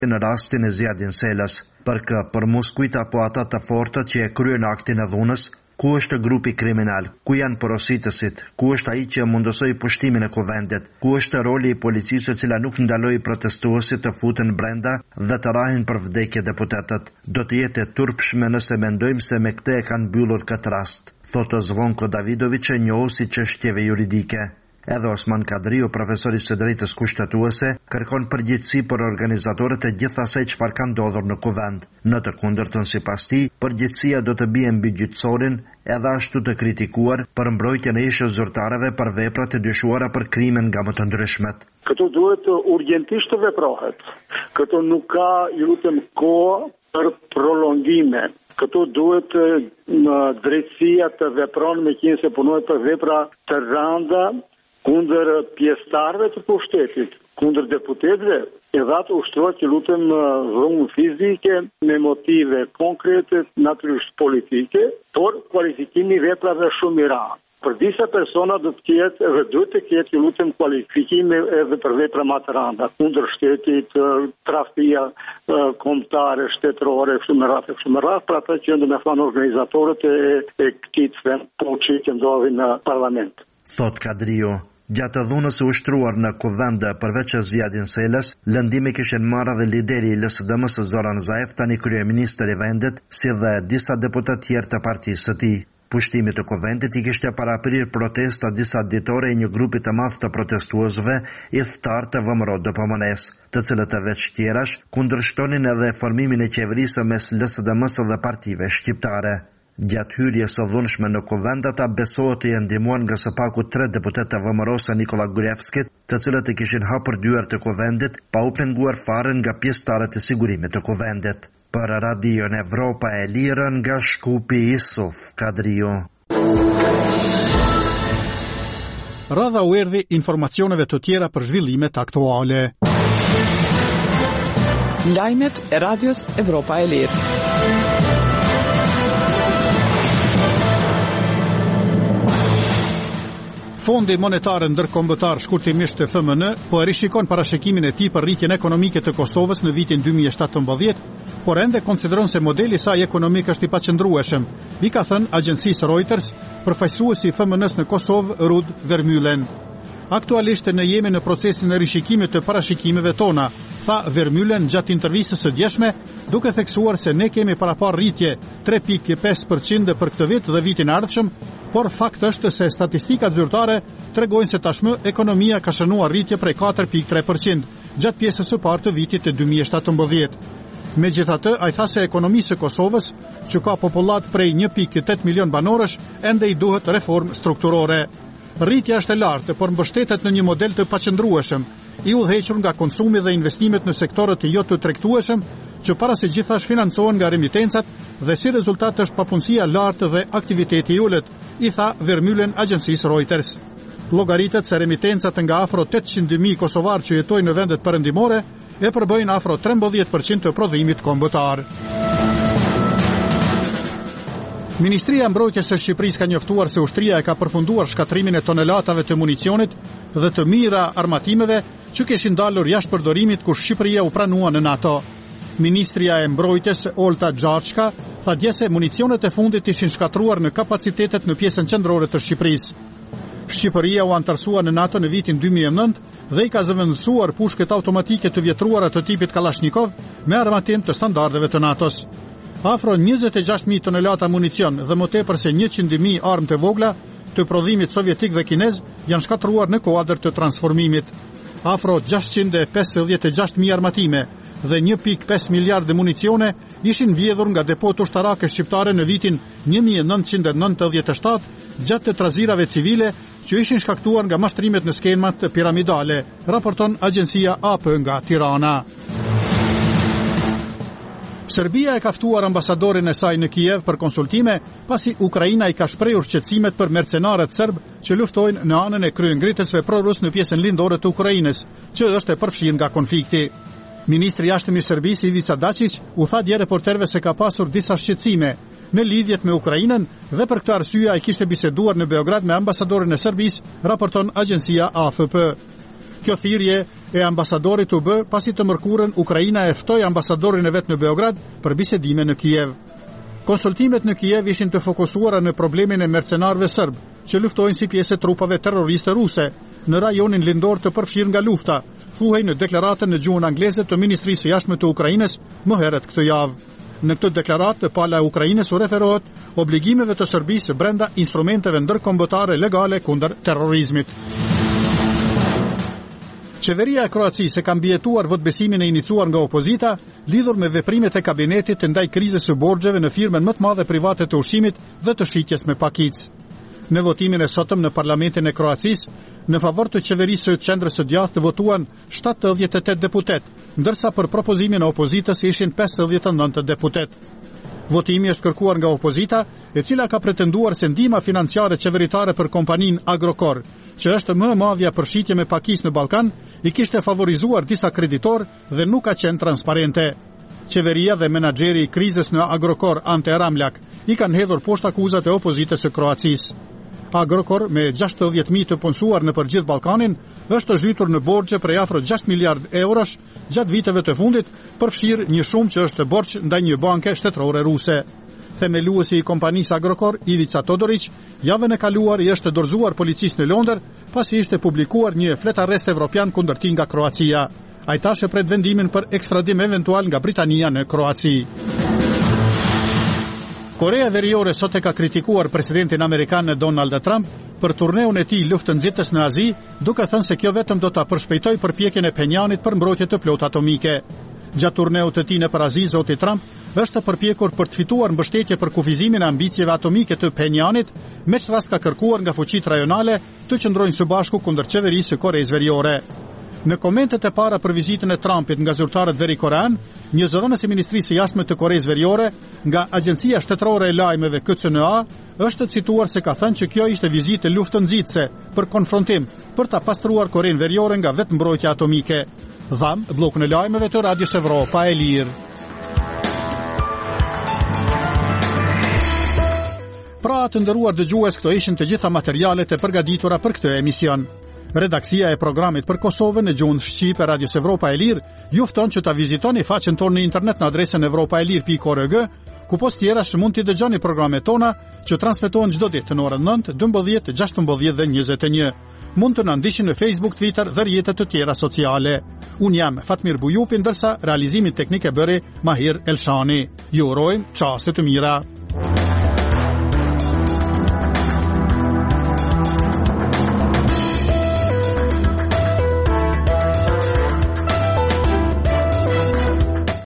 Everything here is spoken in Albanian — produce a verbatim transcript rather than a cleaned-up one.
në rastin e Zjadin Selës, përkë për mos kujta po ata të fortët që e kryen aktin e dhunës, ku është grupi kriminal, ku janë porositësit, ku është ai që mundësoi pushtimin e kuvendit, ku është roli i policisë e cila nuk ndaloi protestuesit të futen brenda dhe të rahin për vdekje deputetët. Do të jetë e turpshme nëse mendojmë se me këtë e kanë mbyllur këtë rast, thotë Zvonko Davidović, e njohur si çështjeve juridike. Edhe Osman Kadriu, profesori së drejtës kushtetuese, kërkon përgjegjësi për organizatorët e gjithë asaj çfarë ka ndodhur në kuvend. Në të kundërtën, sipas tij, përgjegjësia do të bie mbi gjyqësorin, edhe ashtu të kritikuar për mbrojtjen e ish zyrtarëve për veprat e dyshuara për krime nga më të ndryshmet. Këto duhet urgjentisht të veprohet. Këto nuk ka, ju lutem, kohë për prolongime. Këto duhet në drejtësia të vepron me qenë se punojë për vepra të rënda kundër pjesëtarëve të pushtetit, kundër deputetëve, edhe ato ushtrohet që lutem dhunë fizike me motive konkrete, natyrisht politike, por kualifikimi i veprave shumë i rëndë. Për disa persona do të ketë edhe duhet të ketë që lutem kualifikime edhe për vepra më të rënda, kundër shtetit, tradhtia kombëtare, shtetërore, kështu me radhë, kështu me radhë, për ata që do të thonë organizatorët e, e këtij fuqi që ndodhin në parlament. Thot Kadriu. Gjatë dhunës së ushtruar në kuvend përveç Zjadin Selës, lëndime kishin marrë dhe lideri i L S D M-s Zoran Zaev, tani kryeministër i vendit, si dhe disa deputet tjerë të partisë së tij. Pushtimi të kuvendit i kishte paraprir protesta disa ditore e një grupi të madh të protestuesve i thtar të V M R O D P M N-s, të cilët e veç tjerash kundërshtonin edhe formimin e qeverisë mes L S D M-s dhe partive shqiptare. Gjatë hyrjes së dhunshme në kuvend, ata besohet të jenë ndihmuar nga së paku tre deputetë të V M R O-s Nikola Gruevskit, të cilët i kishin hapur dyert të kuvendit pa u penguar fare nga pjesëtarët e sigurimit të kuvendit. Për Radion Evropa e Lirë, nga Shkupi, Isuf Kadriu. Radha u erdhi informacioneve të tjera për zhvillimet aktuale. Lajmet e Radios Evropa e Lirë. Fondi monetar ndërkombëtar, shkurtimisht F M N, po e rishikon parashikimin e tij për rritjen ekonomike të Kosovës në vitin dy mijë e shtatëmbëdhjetë, por ende konsideron se modeli i saj ekonomik është i paqëndrueshëm, i ka thënë agjencisë Reuters përfaqësuesi i F M N-s në Kosovë, Rud Vermeulen. Aktualisht ne jemi në procesin e rishikimit të parashikimeve tona, tha Vermeulen gjatë intervistës së djeshme, duke theksuar se ne kemi parapar rritje tre pikë pesë përqind për këtë vit dhe vitin ardhshëm, por fakt është se statistikat zyrtare tregojnë se tashmë ekonomia ka shënuar rritje prej katër pikë tre përqind gjatë pjesës së parë të vitit të dy mijë e shtatëmbëdhjetë. Megjithatë, ai tha se ekonomisë së Kosovës, që ka popullat prej një pikë tetë milion banorësh, ende i duhet reformë strukturore. Rritja është e lartë, por mbështetet në një model të paqëndrueshëm, i udhëhequr nga konsumi dhe investimet në sektorët e jo të tregtueshëm, që para se gjithash financohen nga remitencat dhe si rezultat është papunësia lartë dhe aktiviteti i ulët, i tha Vermeulen agjencisë Reuters. Llogaritet se remitencat nga afro tetëqind mijë kosovarë që jetojnë në vendet perëndimore e përbëjnë afro trembëdhjetë përqind të prodhimit kombëtar. Ministria e Mbrojtjes së Shqipërisë ka njoftuar se ushtria e ka përfunduar shkatrimin e tonelatave të municionit dhe të mira armatimeve që kishin dalur jashtë përdorimit kur Shqipëria u pranua në NATO. Ministria e Mbrojtjes Olta Xhaçka tha dje se municionet e fundit ishin shkatruar në kapacitetet në pjesën qendrore të Shqipërisë. Shqipëria u antarësua në NATO në vitin dy mijë e nëntë dhe i ka zëvendësuar pushket automatike të vjetruara të tipit Kalashnikov me armatim të standardeve të NATO-s. Afro njëzet e gjashtë mijë tonelata municion dhe më tepër se njëqind mijë armë të vogla të prodhimit sovjetik dhe kinez janë shkatruar në kuadër të transformimit. Afro gjashtëqind e pesëdhjetë e gjashtë mijë armatime dhe një pikë pesë miliardë municione ishin vjedhur nga depot ushtarake shqiptare në vitin një mijë e nëntëqind e nëntëdhjetë e shtatë gjatë të trazirave civile që ishin shkaktuar nga mashtrimet në skemat piramidale, raporton agjencia A P nga Tirana. Serbia e ka ftuar ambasadorin e saj në Kiev për konsultime, pasi Ukraina i ka shprehur shqetësimet për mercenarët serb që luftojnë në anën e kryengritësve pro-rus në pjesën lindore të Ukrainës, që është e përfshirë nga konflikti. Ministri i jashtëm i Serbisë Ivica Dačić u tha dje reporterëve se ka pasur disa shqetësime në lidhjet me Ukrainën dhe për këtë arsye ai kishte biseduar në Beograd me ambasadorin e Serbisë, raporton agjencia A F P. Kjo thirrje e ambasadorit U B pasi të mërkurën Ukraina e ftoi ambasadorin e vet në Beograd për bisedime në Kiev. Konsultimet në Kiev ishin të fokusuara në problemin e mercenarëve serb, që luftojnë si pjesë e trupave terroriste ruse në rajonin lindor të përfshirë nga lufta, thuhej në deklaratën në gjuhën angleze të Ministrisë së Jashtme të Ukrainës më herët këtë javë. Në këtë deklaratë, pala e Ukrainës u referohet obligimeve të Serbisë brenda instrumenteve ndërkombëtare legale kundër terrorizmit. Qeveria e Kroacisë ka mbijetuar votbesimin e iniciuar nga opozita lidhur me veprimet e kabinetit të ndaj krizës së borxheve në firmën më të madhe private të ushqimit dhe të shitjes me pakicë. Në votimin e sotëm në Parlamentin e Kroacisë, në favor të qeverisë së qendrës së djathtë votuan shtatëdhjetë e tetë deputet, ndërsa për propozimin e opozitës ishin pesëdhjetë e nëntë deputet. Votimi është kërkuar nga opozita, e cila ka pretenduar se ndihma financiare qeveritare për kompaninë Agrokor, që është më e madhja për shitje me pakicë në Ballkan, i kishte favorizuar disa kreditor dhe nuk ka qenë transparente. Qeveria dhe menaxheri i krizës në Agrokor, Ante Ramljak, i kanë hedhur poshtë akuzat e opozitës së Kroacisë. Agrokor, me gjashtëdhjetë mijë të punësuar në përgjithë Ballkanin, është zhytur në borxhe prej afro gjashtë miliardë eurosh gjatë viteve të fundit, përfshirë një shumë që është borxh ndaj një banke shtetërore ruse. Themeluesi i kompanisë Agrokor, Ivica Todorić, javën e kaluar i është dorëzuar policisë në Londër, pasi ishte publikuar një flet arrest evropian kundër tij nga Kroacia. Ai tash e pret vendimin për ekstradim eventual nga Britania në Kroaci. Korea Veriore sot e ka kritikuar presidentin amerikan Donald Trump për turneun e tij luftënxitës në Azi, duke thënë se kjo vetëm do ta përshpejtojë përpjekjen e Pjenjanit për mbrojtje të plotë atomike. Gjatë turneut të tij nëpër Azi, zoti Trump është përpjekur për të fituar mbështetje për kufizimin e ambicieve atomike të Pjenjanit, me që rast ka kërkuar nga fuqitë rajonale të qëndrojnë së bashku kundër qeverisë së Koreas Veriore. Në komentet e para për vizitën e Trumpit nga zyrtarët veri-korean, një zëdhënës i Ministrisë së Jashtme të Koreas Veriore nga Agjencia Shtetërore e Lajmeve K C N A është cituar se ka thënë që kjo ishte vizitë luftënxitëse për konfrontim për ta pastruar Korenë Veriore nga vetëmbrojtja atomike. Dham, bllokun e lajmeve të Radios Evropa e Lirë. Pra të nderuar dëgjues, këto ishin të gjitha materialet e përgatitura për këtë emision. Redaksia e programit për Kosovën në gjuhën shqipe Radios Evropa e Lirë ju fton që ta vizitoni faqen tonë në internet në adresën evropaelir pikë org, ku post tjera që mund t'i dëgjoni programet tona që transmetohen çdo ditë në orën nëntë, dymbëdhjetë, gjashtëmbëdhjetë dhe njëzet e një. Mund të na ndiqni në Facebook, Twitter dhe rrjetet të tjera sociale. Unë jam Fatmir Bujupi, ndërsa realizimin teknik e bëri Mahir Elshani. Ju urojmë çaste të mira.